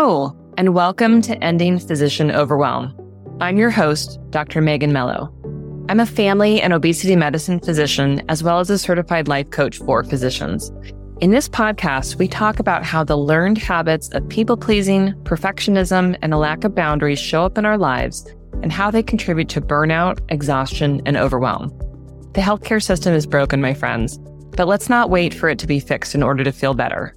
Hello, and welcome to Ending Physician Overwhelm. I'm your host, Dr. Megan Mello. I'm a family and obesity medicine physician, as well as a certified life coach for physicians. In this podcast, we talk about how the learned habits of people-pleasing, perfectionism, and a lack of boundaries show up in our lives and how they contribute to burnout, exhaustion, and overwhelm. The healthcare system is broken, my friends, but let's not wait for it to be fixed in order to feel better.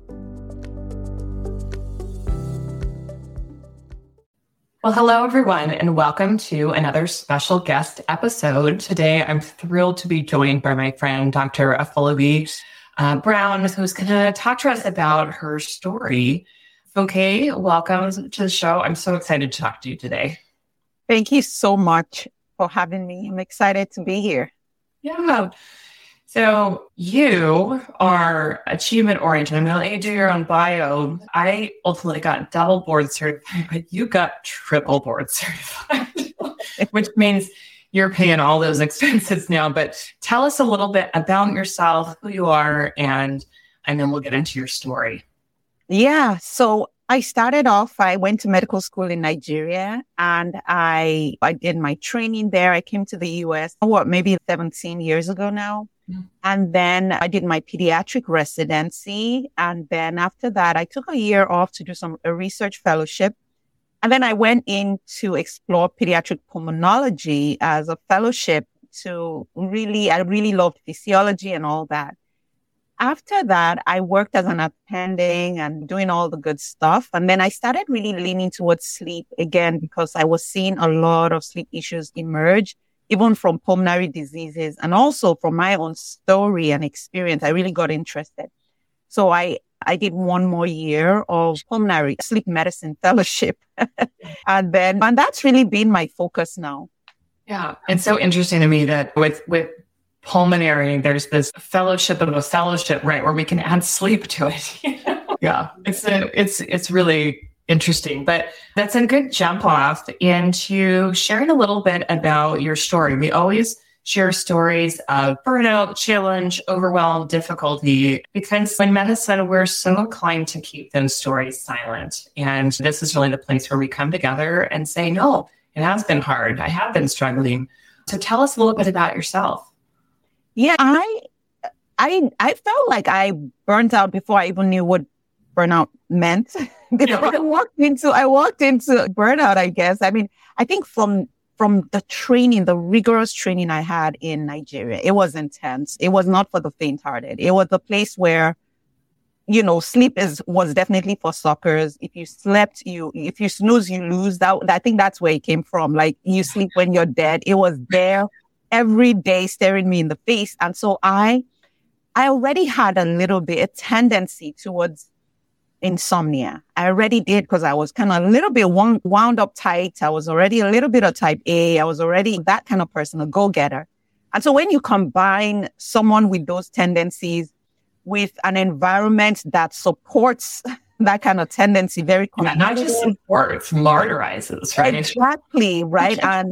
Well, hello, everyone, and welcome to another special guest episode. Today, I'm thrilled to be joined by my friend, Dr. Afolabi Brown, who's going to talk to us about her story. Okay, welcome to the show. I'm so excited to talk to you today. Thank you so much for having me. I'm excited to be here. Yeah. So you are achievement-oriented. I'm going to let you do your own bio. I ultimately got double board certified, but you got triple board certified, which means you're paying all those expenses now. But tell us a little bit about yourself, who you are, and then we'll get into your story. Yeah. So I started off, I went to medical school in Nigeria and I did my training there. I came to the US, maybe 17 years ago now. And then I did my pediatric residency. And then after that, I took a year off to do a research fellowship. And then I went in to explore pediatric pulmonology as a fellowship I really loved physiology and all that. After that, I worked as an attending and doing all the good stuff. And then I started really leaning towards sleep again, because I was seeing a lot of sleep issues emerge, even from pulmonary diseases and also from my own story and experience. I really got interested. So I did one more year of pulmonary sleep medicine fellowship. and that's really been my focus now. Yeah. It's so interesting to me that with pulmonary, there's this fellowship of a fellowship, right? Where we can add sleep to it. Yeah. It's really interesting, but that's a good jump off into sharing a little bit about your story. We always share stories of burnout, challenge, overwhelm, difficulty, because in medicine, we're so inclined to keep those stories silent. And this is really the place where we come together and say, no, it has been hard. I have been struggling. So tell us a little bit about yourself. Yeah, I felt like I burnt out before I even knew what burnout meant. Before I walked into burnout, I guess. I mean, I think from the training, the rigorous training I had in Nigeria, it was intense. It was not for the faint-hearted. It was a place where, sleep was definitely for suckers. If you slept, if you snooze, you lose. I think that's where it came from. Like, you sleep when you're dead. It was there every day staring me in the face. And so I already had a tendency towards insomnia. I already did, because I was kind of a little bit wound up tight. I was already a little bit of type A. I was already that kind of person, a go-getter. And so when you combine someone with those tendencies with an environment that supports that kind of tendency, not just supports, martyrizes, right? Exactly, right? And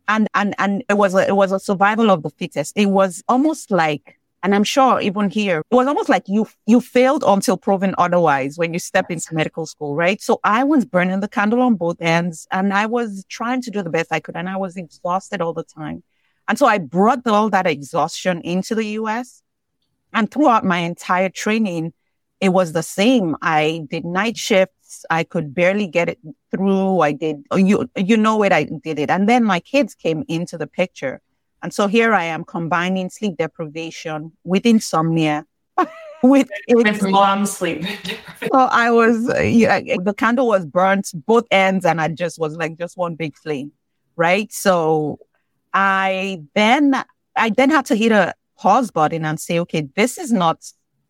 it was a survival of the fittest. It was almost like, and I'm sure even here, it was almost like you failed until proven otherwise when you step into medical school, right? So I was burning the candle on both ends, and I was trying to do the best I could, and I was exhausted all the time. And so I brought all that exhaustion into the US, and throughout my entire training, it was the same. I did night shifts. I could barely get it through. I did, I did it. And then my kids came into the picture. And so here I am combining sleep deprivation with insomnia, with mom sleep. So I was, the candle was burnt both ends, and I just was like just one big flame, right? So I then had to hit a pause button and say, okay, this is not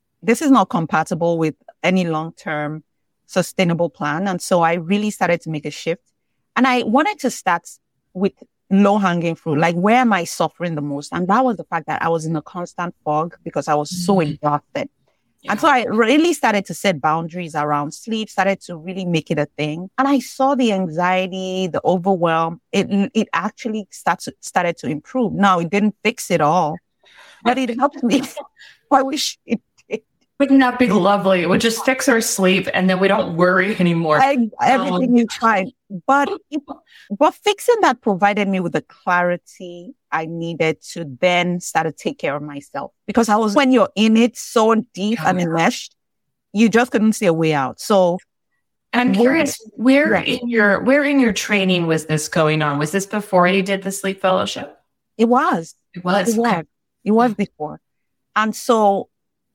compatible with any long-term sustainable plan. And so I really started to make a shift, and I wanted to start with low-hanging fruit, like where am I suffering the most? And that was the fact that I was in a constant fog because I was so exhausted. Yeah. And so I really started to set boundaries around sleep, started to really make it a thing. And I saw the anxiety, the overwhelm, it actually started to improve. Now, it didn't fix it all, but it helped me. I wish it did. Wouldn't that be lovely? It would just fix our sleep and then we don't worry anymore. Everything is fine. But fixing that provided me with the clarity I needed to then start to take care of myself. Because when you're in it so deep and enmeshed, you just couldn't see a way out. So I'm curious, where in your training was this going on? Was this before you did the sleep fellowship? It was. It was. It was before. And so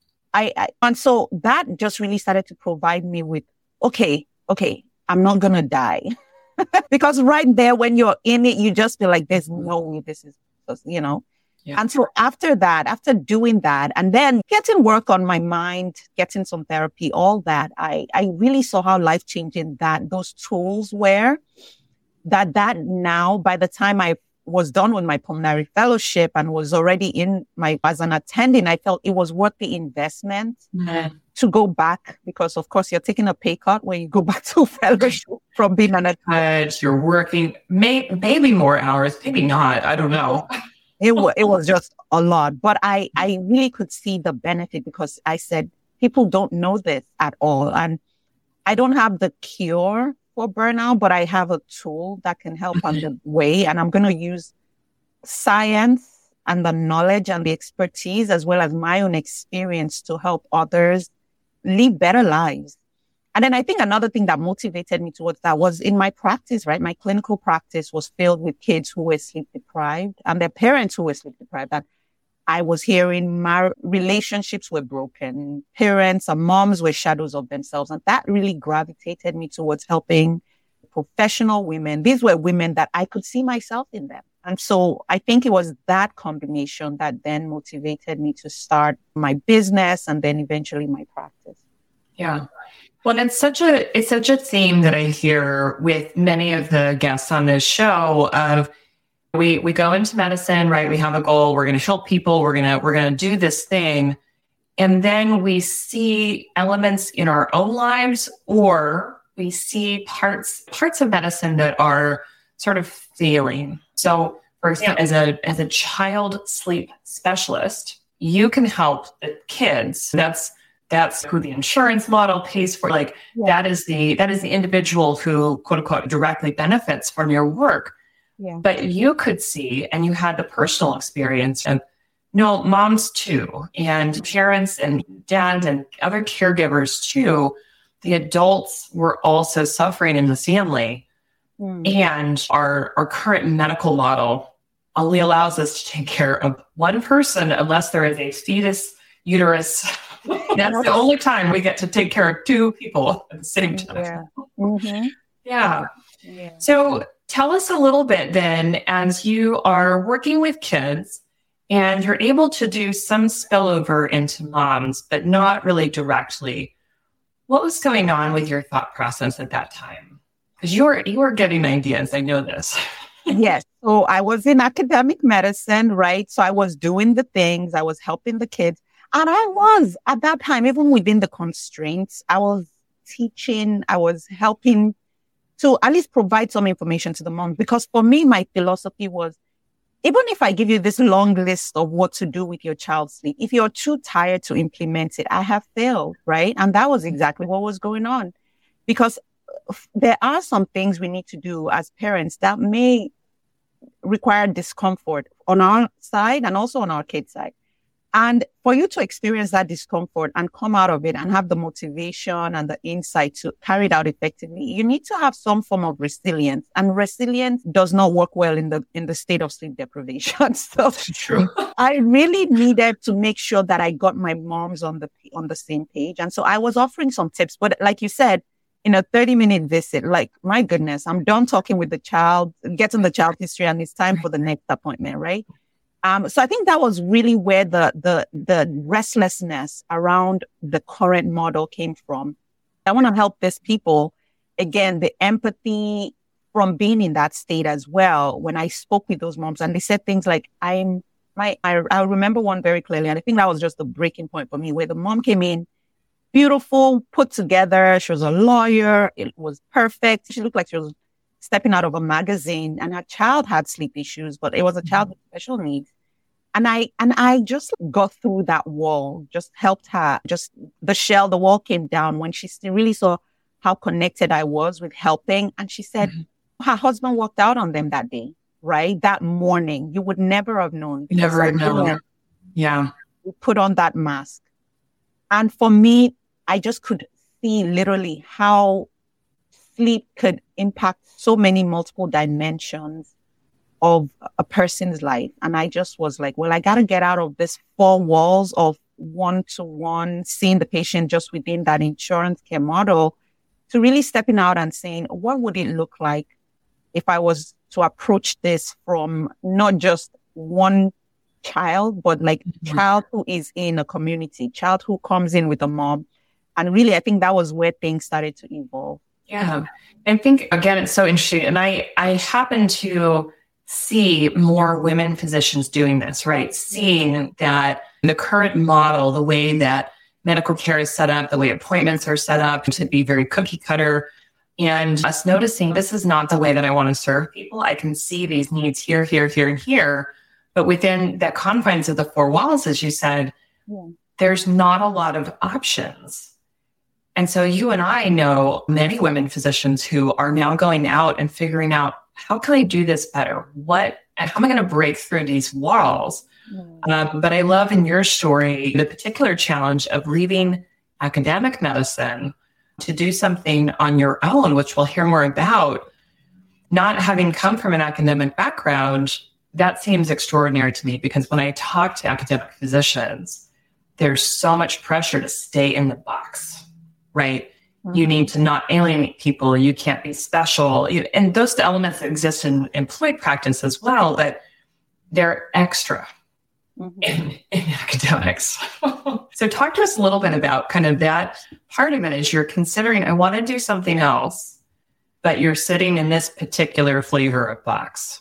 so that just really started to provide me with, okay, I'm not going to die. Because right there, when you're in it, you just feel like there's no way this is, Yeah. And so after doing that, and then getting work on my mind, getting some therapy, all that, I really saw how life-changing those tools were. That now, by the time I was done with my pulmonary fellowship and was already as an attending, I felt it was worth the investment to go back, because of course you're taking a pay cut when you go back to fellowship from being an attending. You're working maybe more hours, maybe not. I don't know. It was just a lot, but I really could see the benefit, because I said, people don't know this at all. And I don't have the cure for burnout, but I have a tool that can help on the way. And I'm going to use science and the knowledge and the expertise, as well as my own experience, to help others live better lives. And then I think another thing that motivated me towards that was in my practice, right? My clinical practice was filled with kids who were sleep deprived and their parents who were sleep deprived. And I was hearing relationships were broken. Parents and moms were shadows of themselves. And that really gravitated me towards helping professional women. These were women that I could see myself in them. And so I think it was that combination that then motivated me to start my business and then eventually my practice. Yeah. Well, it's such a theme that I hear with many of the guests on this show of we go into medicine, right? We have a goal. We're going to help people. We're going to do this thing. And then we see elements in our own lives, or we see parts of medicine that are sort of failing. So for example, as a child sleep specialist, you can help the kids. That's who the insurance model pays for. That is the individual who, quote unquote, directly benefits from your work. Yeah. But you could see, and you had the personal experience, and moms too, and parents and dad and other caregivers too. The adults were also suffering in the family. And our current medical model only allows us to take care of one person unless there is a fetus uterus. That's the only time we get to take care of two people at the same time. Yeah. Mm-hmm. Yeah. So tell us a little bit then, as you are working with kids and you're able to do some spillover into moms, but not really directly. What was going on with your thought process at that time? Because you were getting ideas. I know this. Yes. So I was in academic medicine, right? So I was doing the things. I was helping the kids. And I was, at that time, even within the constraints, I was teaching, I was helping to at least provide some information to the moms. Because for me, my philosophy was, even if I give you this long list of what to do with your child's sleep, if you're too tired to implement it, I have failed, right? And that was exactly what was going on. Because there are some things we need to do as parents that may require discomfort on our side and also on our kids' side. And for you to experience that discomfort and come out of it and have the motivation and the insight to carry it out effectively, you need to have some form of resilience. And resilience does not work well in the state of sleep deprivation. So true. I really needed to make sure that I got my moms on the same page. And so I was offering some tips. But like you said, in a 30-minute visit, like, my goodness, I'm done talking with the child, getting the child history, and it's time for the next appointment, right? So I think that was really where the restlessness around the current model came from. I want to help these people. Again, the empathy from being in that state as well. When I spoke with those moms and they said things like, I remember one very clearly. And I think that was just the breaking point for me, where the mom came in, beautiful, put together. She was a lawyer. It was perfect. She looked like she was stepping out of a magazine, and her child had sleep issues, but it was a child with special needs. And I just got through that wall, just helped her, just the wall came down when she really saw how connected I was with helping. And she said her husband walked out on them that day, right? That morning. You would never have known. Never have known. Yeah. We put on that mask. And for me, I just could see literally how sleep could impact so many multiple dimensions of a person's life. And I just was like, well, I got to get out of this four walls of one-to-one, seeing the patient just within that insurance care model, to really stepping out and saying, what would it look like if I was to approach this from not just one child, but like child who is in a community, child who comes in with a mom. And really, I think that was where things started to evolve. Yeah. I think, again, it's so interesting. And I happen to see more women physicians doing this, right? Seeing that the current model, the way that medical care is set up, the way appointments are set up to be very cookie cutter, and us noticing this is not the way that I want to serve people. I can see these needs here, here, here, and here. But within the confines of the four walls, as you said, there's not a lot of options. And so you and I know many women physicians who are now going out and figuring out, how can I do this better? How am I going to break through these walls? But I love in your story, the particular challenge of leaving academic medicine to do something on your own, which we'll hear more about. Not having come from an academic background, that seems extraordinary to me, because when I talk to academic physicians, there's so much pressure to stay in the box, right? You need to not alienate people. You can't be special. And those elements that exist in employed practice as well, but they're extra in academics. So talk to us a little bit about kind of that part of it as you're considering, I want to do something else, but you're sitting in this particular flavor of box.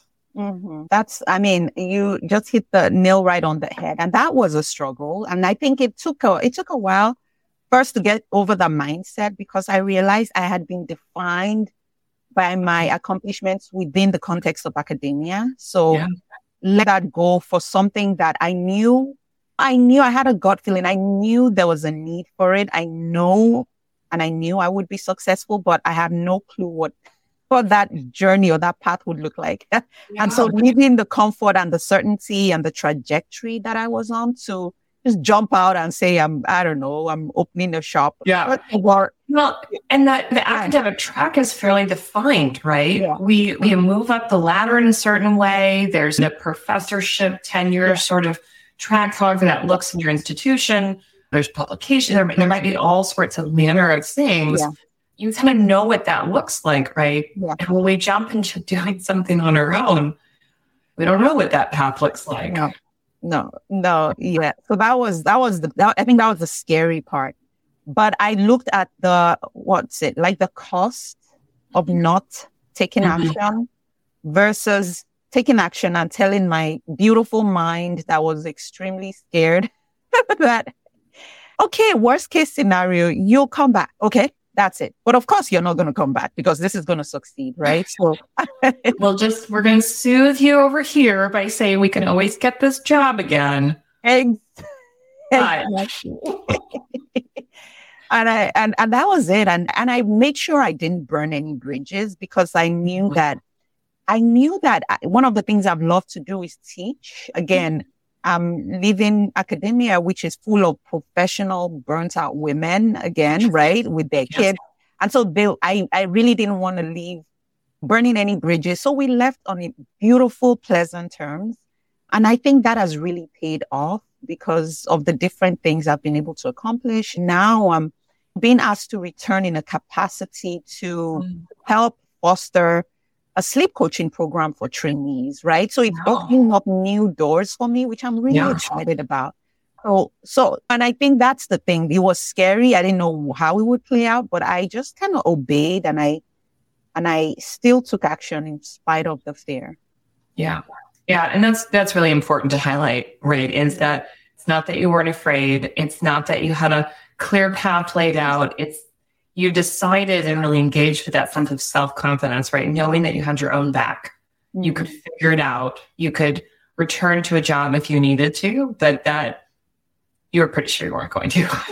You just hit the nail right on the head. And that was a struggle. And I think it took a while first to get over the mindset, because I realized I had been defined by my accomplishments within the context of academia. So let that go for something that I knew I had a gut feeling. I knew there was a need for it. I knew I would be successful, but I had no clue what that journey or that path would look like. And so leaving the comfort and the certainty and the trajectory that I was on to just jump out and say, I'm opening a shop. Yeah. Well, and that the academic track is fairly defined, right? Yeah. We move up the ladder in a certain way. There's a professorship tenure sort of track, however that looks in your institution. There's publication. There might be all sorts of manner of things. Yeah. You kind of know what that looks like, right? Yeah. And when we jump into doing something on our own, we don't know what that path looks like. No. Yeah. So I think that was the scary part. But I looked at the cost of not taking action versus taking action and telling my beautiful mind that was extremely scared that, okay, worst case scenario, you'll come back. Okay. That's it. But of course, you're not going to come back because this is going to succeed, right? So we're going to soothe you over here by saying we can always get this job again. Exactly. and that was it. And I made sure I didn't burn any bridges, because I knew that one of the things I've loved to do is teach. Again, I'm leaving academia, which is full of professional, burnt out women again, right? With their kids. And so I really didn't want to leave burning any bridges. So we left on beautiful, pleasant terms. And I think that has really paid off because of the different things I've been able to accomplish. Now I'm being asked to return in a capacity to help foster a sleep coaching program for trainees, right? So it's opening up new doors for me, which I'm really excited about. So, and I think that's the thing. It was scary. I didn't know how it would play out, but I just kind of obeyed, and I still took action in spite of the fear. Yeah. Yeah. And that's really important to highlight, right? Is that it's not that you weren't afraid. It's not that you had a clear path laid out. It's you decided and really engaged with that sense of self-confidence, right? Knowing that you had your own back. You could figure it out. You could return to a job if you needed to, but that you were pretty sure you weren't going to.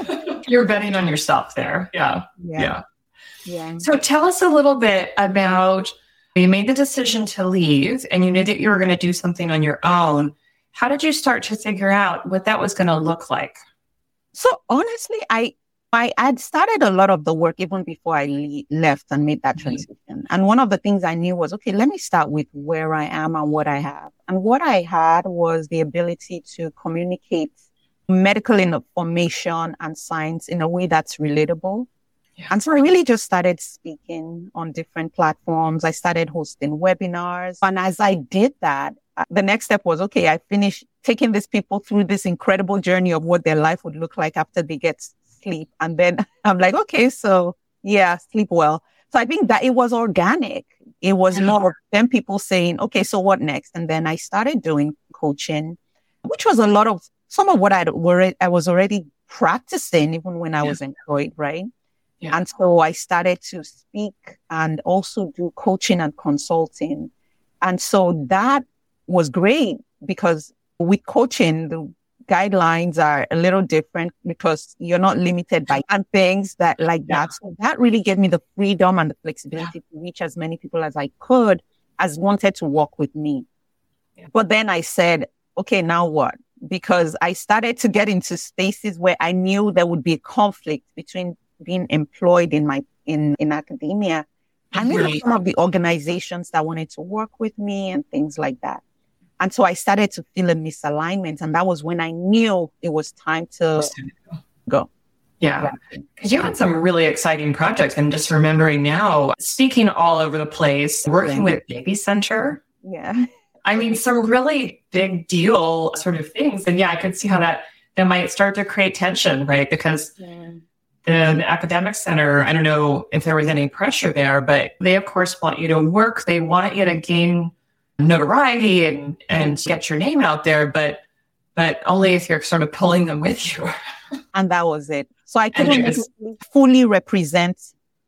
You're betting on yourself there. Yeah. Yeah. Yeah. So tell us a little bit about, you made the decision to leave and you knew that you were going to do something on your own. How did you start to figure out what that was going to look like? So honestly, I had started a lot of the work even before I left and made that transition. And one of the things I knew was, okay, let me start with where I am and what I have. And what I had was the ability to communicate medical information and science in a way that's relatable. Yeah. And so I really just started speaking on different platforms. I started hosting webinars. And as I did that, the next step was, okay, I finished taking these people through this incredible journey of what their life would look like after they get sleep. And then I'm like, okay, so yeah, sleep well. So I think that it was organic. It was more of them people saying, okay, so what next? And then I started doing coaching, which was a lot of some of what I was already practicing even when I was employed, right? Yeah. And so I started to speak and also do coaching and consulting. And so that was great because with coaching, the guidelines are a little different because you're not limited by things that like that. So that really gave me the freedom and the flexibility to reach as many people as I could as wanted to work with me. Yeah. But then I said, okay, now what? Because I started to get into spaces where I knew there would be a conflict between being employed in academia and maybe some of the organizations that wanted to work with me and things like that. And so I started to feel a misalignment. And that was when I knew it was time to go. Yeah. Because you had some really exciting projects. And just remembering now, speaking all over the place, working with Baby Center. Yeah. I mean, some really big deal sort of things. And I could see how that might start to create tension, right? Because the academic center, I don't know if there was any pressure there, but they, of course, want you to work. They want you to gain notoriety and get your name out there, but only if you're sort of pulling them with you. And that was it. So I couldn't fully represent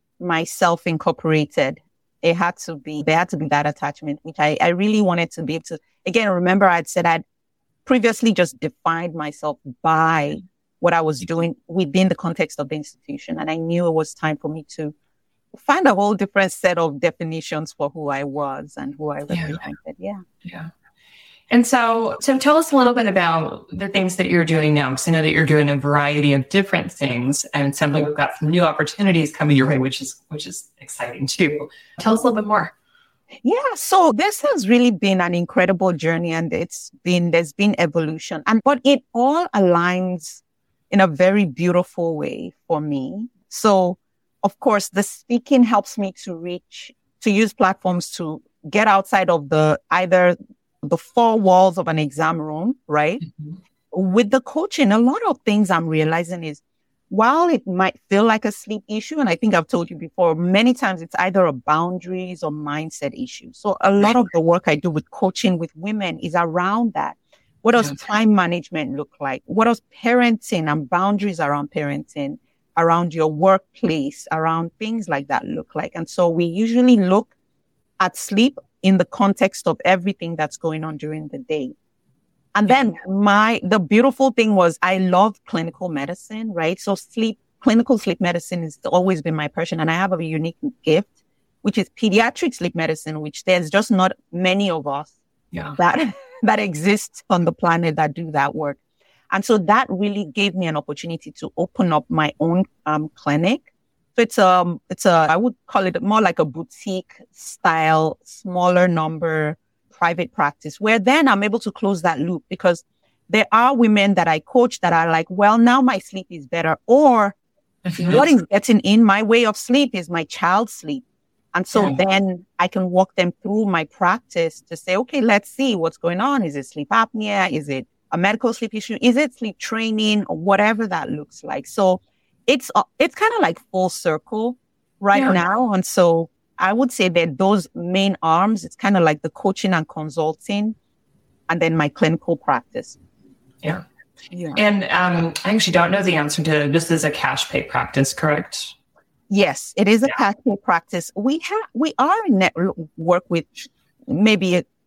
myself incorporated. There had to be that attachment, which I really wanted to be able to. Again, remember I'd said I'd previously just defined myself by what I was doing within the context of the institution. And I knew it was time for me to find a whole different set of definitions for who I was and who I represented. Yeah. And so tell us a little bit about the things that you're doing now, because I know that you're doing a variety of different things, and it sounds like we've got some new opportunities coming your way, which is exciting too. Tell us a little bit more. Yeah, so this has really been an incredible journey, and there's been evolution, but it all aligns in a very beautiful way for me. So, of course, the speaking helps me to use platforms to get outside of either the four walls of an exam room, right? Mm-hmm. With the coaching, a lot of things I'm realizing is, while it might feel like a sleep issue, and I think I've told you before, many times it's either a boundaries or mindset issue. So a lot of the work I do with coaching with women is around that. What does time management look like? What does parenting and boundaries around parenting, around your workplace, around things like that look like? And so we usually look at sleep in the context of everything that's going on during the day. And then the beautiful thing was I love clinical medicine, right? So clinical sleep medicine has always been my passion. And I have a unique gift, which is pediatric sleep medicine, which there's just not many of us that exist on the planet that do that work. And so that really gave me an opportunity to open up my own clinic. So I would call it more like a boutique style, smaller number private practice, where then I'm able to close that loop, because there are women that I coach that are like, well, now my sleep is better, or what is getting in my way of sleep is my child's sleep. And so then I can walk them through my practice to say, okay, let's see what's going on. Is it sleep apnea? Is it a medical sleep issue? Is it sleep training, or whatever that looks like? So it's kind of like full circle right now. And so I would say that those main arms, it's kind of like the coaching and consulting, and then my clinical practice. Yeah. And I actually don't know the answer to this. Is a cash pay practice, correct? Yes, it is a cash pay practice. We are in network with maybe a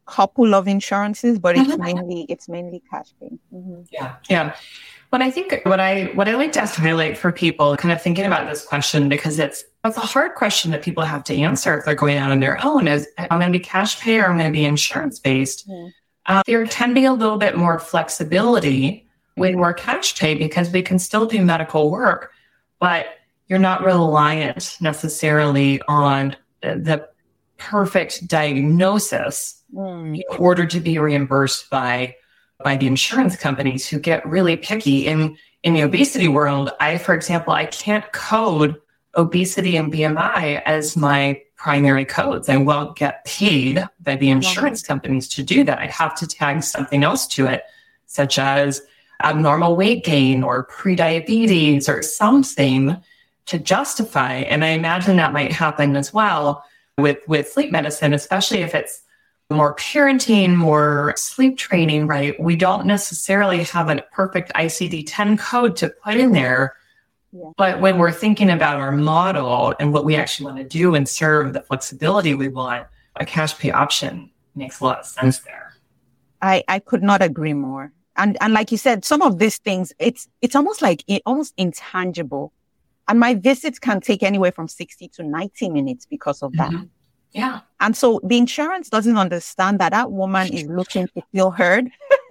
couple of insurances, but it's mainly cash pay. Mm-hmm. Yeah. Yeah. But I think what I like to highlight for people kind of thinking about this question, because it's a hard question that people have to answer if they're going out on their own, is I'm going to be cash pay or I'm going to be insurance based. Mm-hmm. There can be a little bit more flexibility when we're cash pay because we can still do medical work, but you're not reliant necessarily on the perfect diagnosis in order to be reimbursed by the insurance companies who get really picky. In the obesity world, for example, I can't code obesity and BMI as my primary codes. I won't get paid by the insurance companies to do that. I'd have to tag something else to it, such as abnormal weight gain or prediabetes or something to justify. And I imagine that might happen as well with sleep medicine, especially if it's more parenting, more sleep training, right? We don't necessarily have a perfect ICD-10 code to put in there. Yeah. But when we're thinking about our model and what we actually want to do and serve the flexibility we want, a cash pay option makes a lot of sense there. I could not agree more. And like you said, some of these things, it's almost like almost intangible. And my visits can take anywhere from 60 to 90 minutes because of that. Yeah. And so the insurance doesn't understand that woman is looking to feel heard.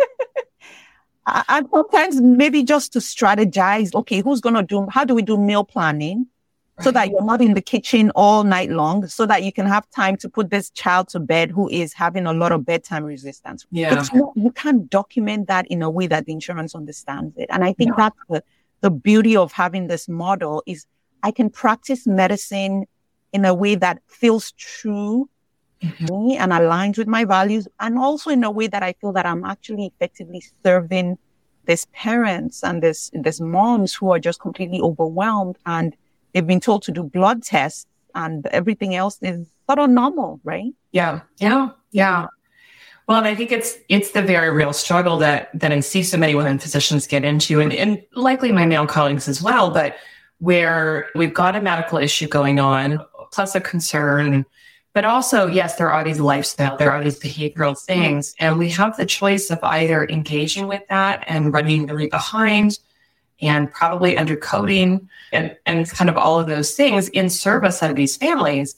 And sometimes maybe just to strategize, okay, how do we do meal planning so that you're not in the kitchen all night long, so that you can have time to put this child to bed who is having a lot of bedtime resistance. Yeah. But you can't document that in a way that the insurance understands it. And I think that's the beauty of having this model is I can practice medicine in a way that feels true to me and aligns with my values, and also in a way that I feel that I'm actually effectively serving these parents and this moms who are just completely overwhelmed and they've been told to do blood tests and everything else is sort of normal, right? Yeah. Yeah. Yeah. Well, and I think it's the very real struggle that I see so many women physicians get into, and likely my male colleagues as well, but where we've got a medical issue going on, plus a concern, but also, yes, there are these lifestyle, there are these behavioral things, and we have the choice of either engaging with that and running really behind and probably undercoding and kind of all of those things in service of these families,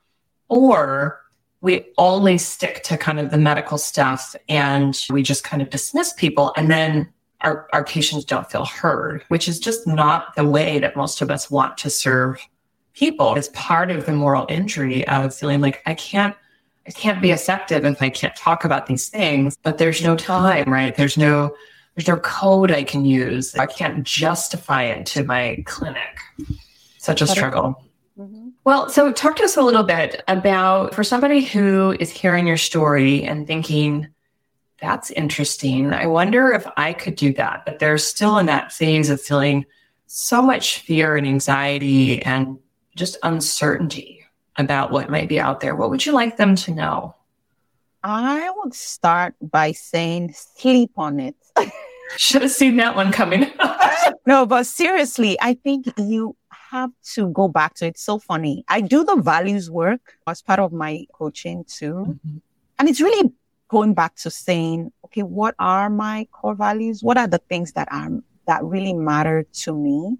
or we only stick to kind of the medical stuff and we just kind of dismiss people, and then our patients don't feel heard, which is just not the way that most of us want to serve people. It's part of the moral injury of feeling like I can't be effective if I can't talk about these things, but there's no time, right? There's no code I can use. I can't justify it to my clinic. Such a struggle. Mm-hmm. Well, so talk to us a little bit about, for somebody who is hearing your story and thinking, that's interesting, I wonder if I could do that. But they're still in that phase of feeling so much fear and anxiety and just uncertainty about what might be out there. What would you like them to know? I would start by saying, sleep on it. Should have seen that one coming. No, but seriously, I think you have to go back to it. It's so funny. I do the values work as part of my coaching too. Mm-hmm. And it's really going back to saying, okay, what are my core values? What are the things that really matter to me?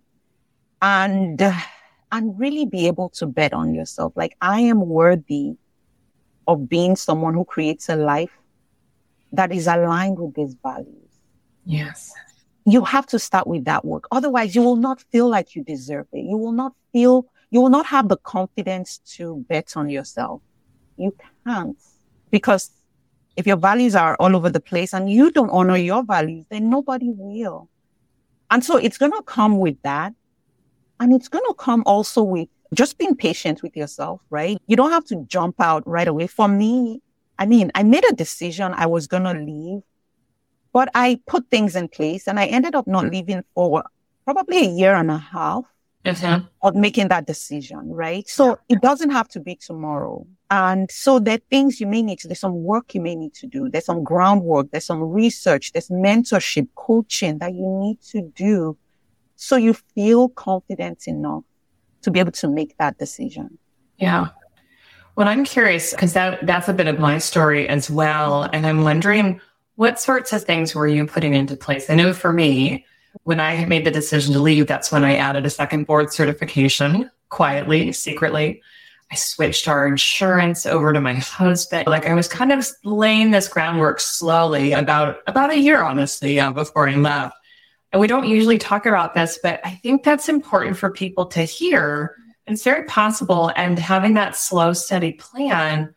And really be able to bet on yourself. Like, I am worthy of being someone who creates a life that is aligned with these values. Yes. You have to start with that work. Otherwise, you will not feel like you deserve it. You will not have the confidence to bet on yourself. You can't. Because if your values are all over the place and you don't honor your values, then nobody will. And so it's going to come with that. And it's going to come also with just being patient with yourself, right? You don't have to jump out right away. For me, I made a decision I was going to leave, but I put things in place and I ended up not leaving for probably a year and a half of making that decision, right? So it doesn't have to be tomorrow. And so there are things there's some work you may need to do. There's some groundwork, there's some research, there's mentorship, coaching that you need to do so you feel confident enough to be able to make that decision. Yeah. Well, I'm curious because that's a bit of my story as well. And I'm wondering what sorts of things were you putting into place? I know for me, when I had made the decision to leave, that's when I added a second board certification quietly, secretly. I switched our insurance over to my husband. Like I was kind of laying this groundwork slowly about a year, honestly, before I left. And we don't usually talk about this, but I think that's important for people to hear. It's very possible. And having that slow, steady plan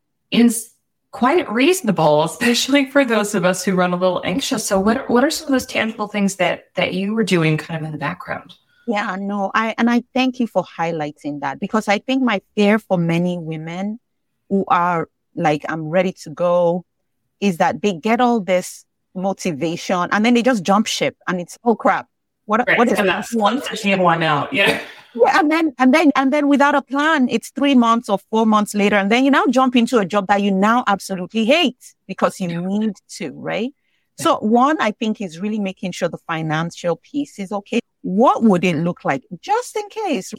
is quite reasonable, especially for those of us who run a little anxious. So what are some of those tangible things that you were doing kind of in the background? Yeah, no, I thank you for highlighting that, because I think my fear for many women who are like, I'm ready to go, is that they get all this motivation and then they just jump ship and it's, oh crap. What is and that's one fishing and one out. Yeah. Yeah, and then without a plan, it's 3 months or 4 months later. And then you now jump into a job that you now absolutely hate because you need to, right? So one, I think, is really making sure the financial piece is okay. What would it look like just in case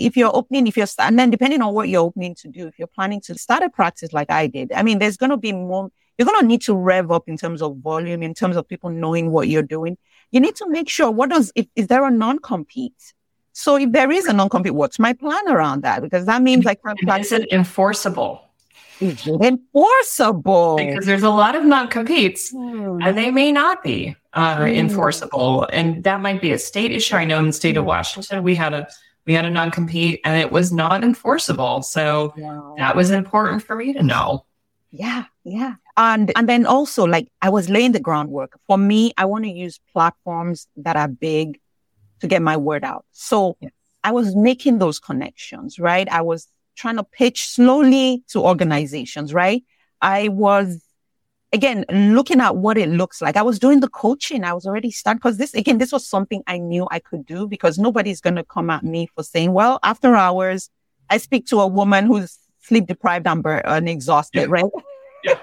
and then depending on what you're opening to do, if you're planning to start a practice like I did, I mean, there's going to be more, you're going to need to rev up in terms of volume, in terms of people knowing what you're doing. You need to make sure is there a non-compete? So if there is a non-compete, what's my plan around that? Because that means is it enforceable? Is it enforceable? Because there's a lot of non-competes and they may not be enforceable. And that might be a state issue. I know in the state of Washington, we had a non-compete and it was not enforceable. So that was important for me to know. Yeah. Yeah. And then also, like, I was laying the groundwork. For me, I want to use platforms that are big to get my word out. So I was making those connections, right? I was trying to pitch slowly to organizations, right? I was, again, looking at what it looks like. I was doing the coaching. I was already starting, because this was something I knew I could do, because nobody's going to come at me for saying, well, after hours, I speak to a woman who's sleep deprived and exhausted, right? Yeah.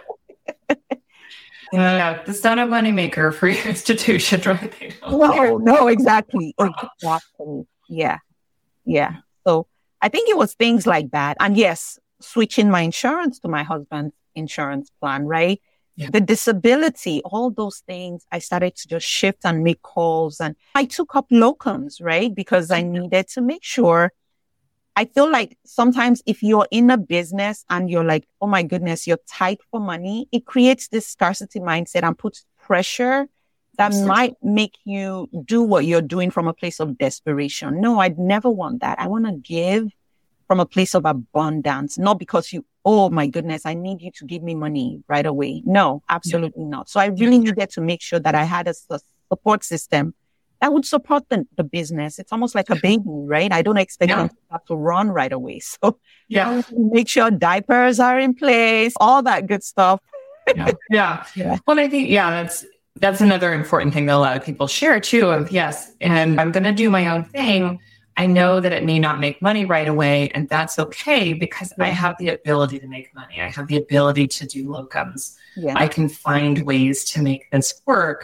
Yeah, it's not a moneymaker for your institution, right? No, exactly. Exactly. Yeah. Yeah. So I think it was things like that. And yes, switching my insurance to my husband's insurance plan, right? Yeah. The disability, all those things, I started to just shift and make calls. And I took up locums, right? Because I needed to make sure. I feel like sometimes if you're in a business and you're like, oh my goodness, you're tight for money, it creates this scarcity mindset and puts pressure that might make you do what you're doing from a place of desperation. No, I'd never want that. I want to give from a place of abundance, not because oh my goodness, I need you to give me money right away. No, absolutely not. So I really needed to make sure that I had a support system that would support the business. It's almost like a baby, right? I don't expect them to run right away. So make sure diapers are in place, all that good stuff. Yeah. Well, I think, that's another important thing that a lot of people share too, of and I'm going to do my own thing. I know that it may not make money right away, and that's okay, because I have the ability to make money. I have the ability to do locums. Yeah. I can find ways to make this work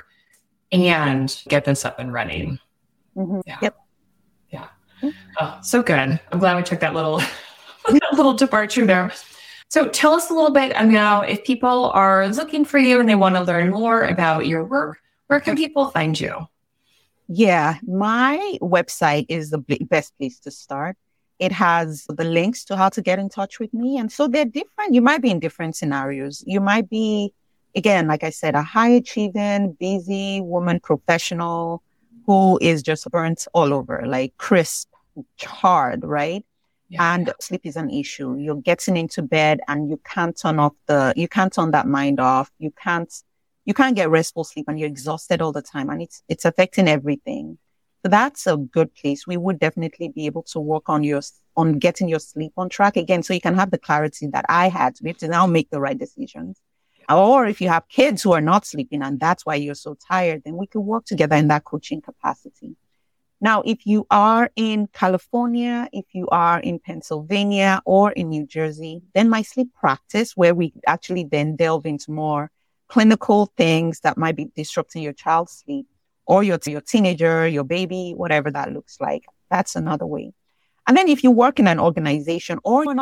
and get this up and running. Mm-hmm. Yeah. Yep. Yeah. Oh, so good. I'm glad we took that little departure there. So tell us a little bit now, if people are looking for you and they want to learn more about your work, where can people find you? Yeah, my website is the best place to start. It has the links to how to get in touch with me. And so they're different. You might be in different scenarios. You might be, again, like I said, a high achieving, busy woman professional who is just burnt all over, like crisp, hard, right? Yeah. And sleep is an issue. You're getting into bed and you can't turn that mind off. You can't get restful sleep and you're exhausted all the time, and it's affecting everything. So that's a good place. We would definitely be able to work on getting your sleep on track again, so you can have the clarity that I had to be able to now make the right decisions. Or if you have kids who are not sleeping and that's why you're so tired, then we can work together in that coaching capacity. Now, if you are in California, if you are in Pennsylvania or in New Jersey, then my sleep practice, where we actually then delve into more clinical things that might be disrupting your child's sleep or your teenager, your baby, whatever that looks like. That's another way. And then if you work in an organization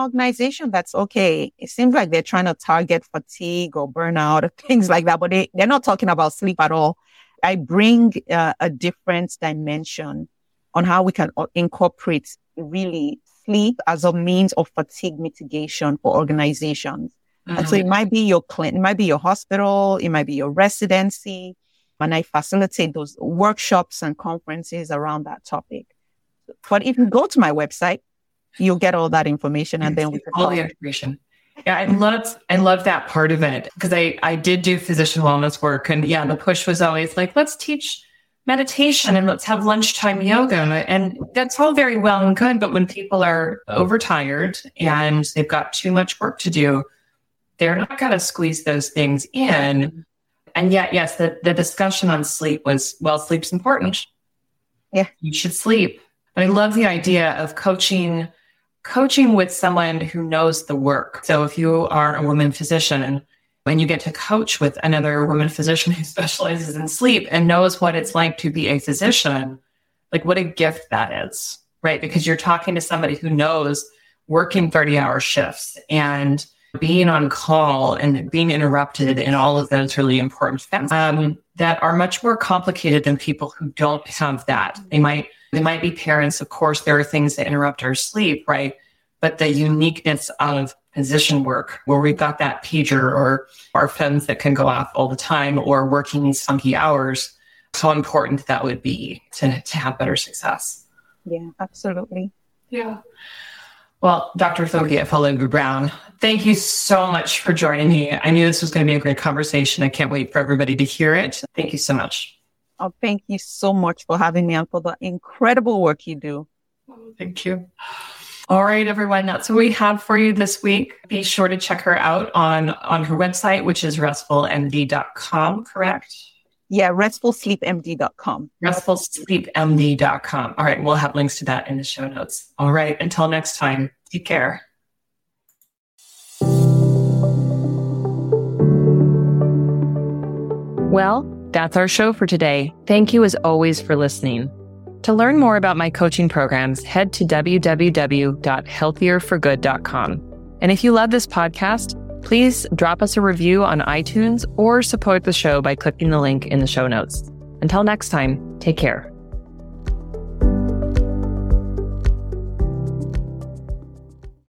that's okay, it seems like they're trying to target fatigue or burnout or things like that, but they're not talking about sleep at all. I bring a different dimension on how we can incorporate really sleep as a means of fatigue mitigation for organizations. Mm-hmm. And so it might be your clinic, it might be your hospital, it might be your residency. And I facilitate those workshops and conferences around that topic. But if you go to my website, you'll get all that information, and then we can all the information. Yeah, I love that part of it, because I did do physician wellness work, and yeah, the push was always like, let's teach meditation and let's have lunchtime yoga, and that's all very well and good. But when people are overtired and they've got too much work to do, they're not going to squeeze those things in. And yet, yes, the discussion on sleep was, well, sleep's important. Yeah, you should sleep. I love the idea of coaching with someone who knows the work. So if you are a woman physician and you get to coach with another woman physician who specializes in sleep and knows what it's like to be a physician, like what a gift that is, right? Because you're talking to somebody who knows working 30-hour shifts and being on call and being interrupted and all of those really important things that are much more complicated than people who don't have that. They might be parents. Of course, there are things that interrupt our sleep, right? But the uniqueness of physician work, where we've got that pager or our phones that can go off all the time, or working these funky hours, how important that would be to have better success. Yeah, absolutely. Yeah. Well, Dr. Thogea Falogu-Brown, thank you so much for joining me. I knew this was going to be a great conversation. I can't wait for everybody to hear it. Thank you so much. Oh, thank you so much for having me and for the incredible work you do. Thank you. All right, everyone. That's what we have for you this week. Be sure to check her out on her website, which is restfulmd.com, correct? Yeah, restfulsleepmd.com. Restfulsleepmd.com. All right, we'll have links to that in the show notes. All right, until next time, take care. Well, that's our show for today. Thank you as always for listening. To learn more about my coaching programs, head to www.healthierforgood.com. And if you love this podcast, please drop us a review on iTunes or support the show by clicking the link in the show notes. Until next time, take care.